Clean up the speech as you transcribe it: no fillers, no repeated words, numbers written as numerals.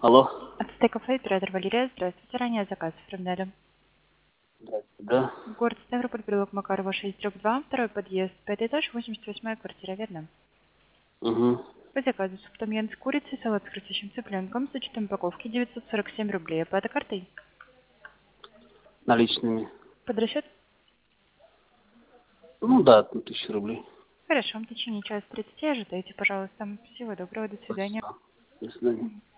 Алло. Ацтекафе, оператор Валерия. Здравствуйте. Ранее заказ оформляли. Здравствуйте, да? Город Ставрополь, переулок Макарова, 6/2, второй подъезд, 5 этаж, 88-я квартира, верно? Угу. По заказу суп-том-ян с курицей, салат с хрустящим цыпленком, с учетом упаковки 947 рублей. Оплата картой. Наличными. Под расчет? Ну да, 1000 рублей. Хорошо. В течение часа 30 ожидайте, пожалуйста. Всего доброго. До свидания. Спасибо. До свидания.